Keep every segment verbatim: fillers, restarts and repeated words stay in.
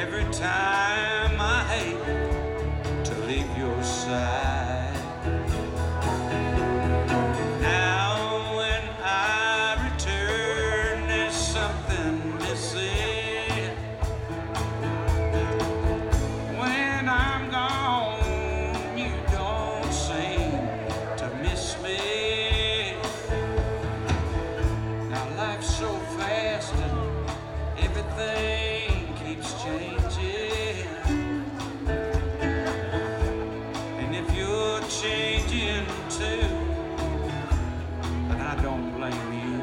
Every time I hate to leave your side. Now when I return, there's something missing. When I'm gone, you don't seem to miss me. Now life's so fast and everything keeps changing. And if you're changing too, then I don't blame you.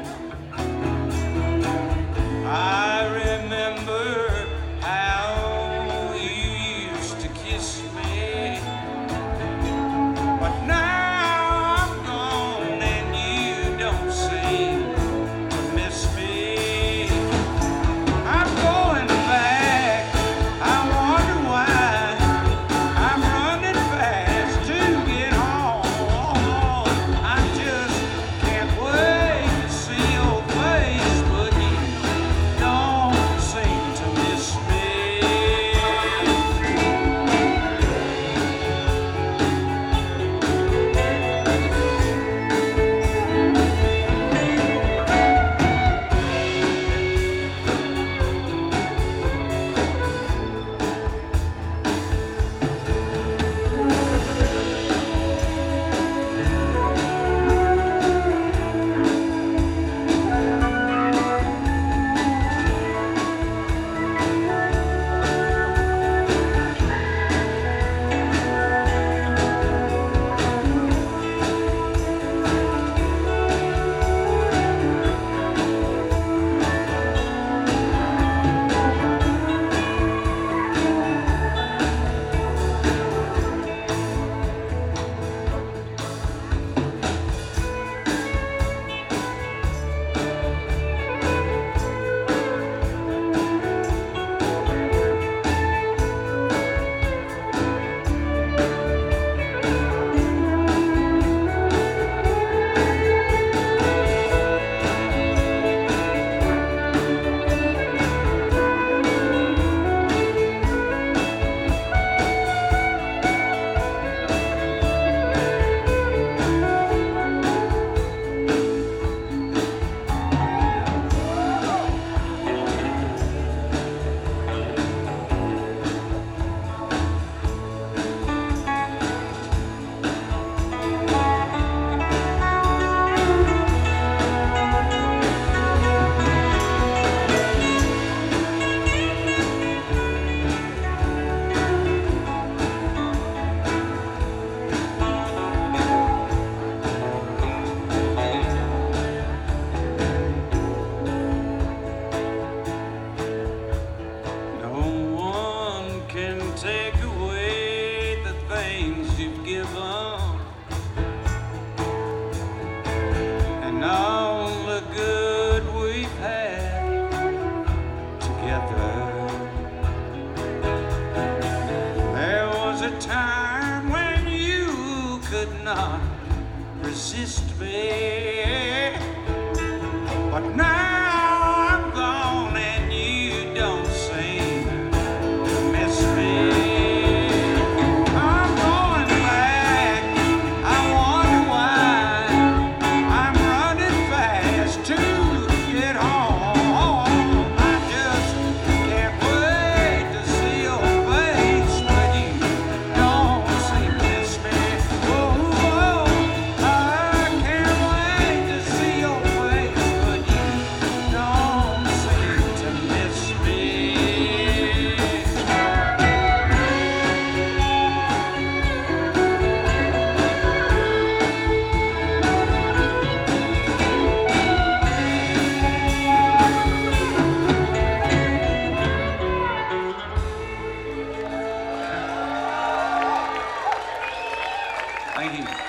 I remember how you used to kiss me, but now I'm gone and you don't seem to miss me. I'm going back, I wonder why. I'm running fast to get home. I just can't wait to see your face, but you don't seem to miss me. Take away the things you've given and all the good we've had together. There was a time when you could not resist me, but now I'm gone and you don't seem to miss me. Thank you.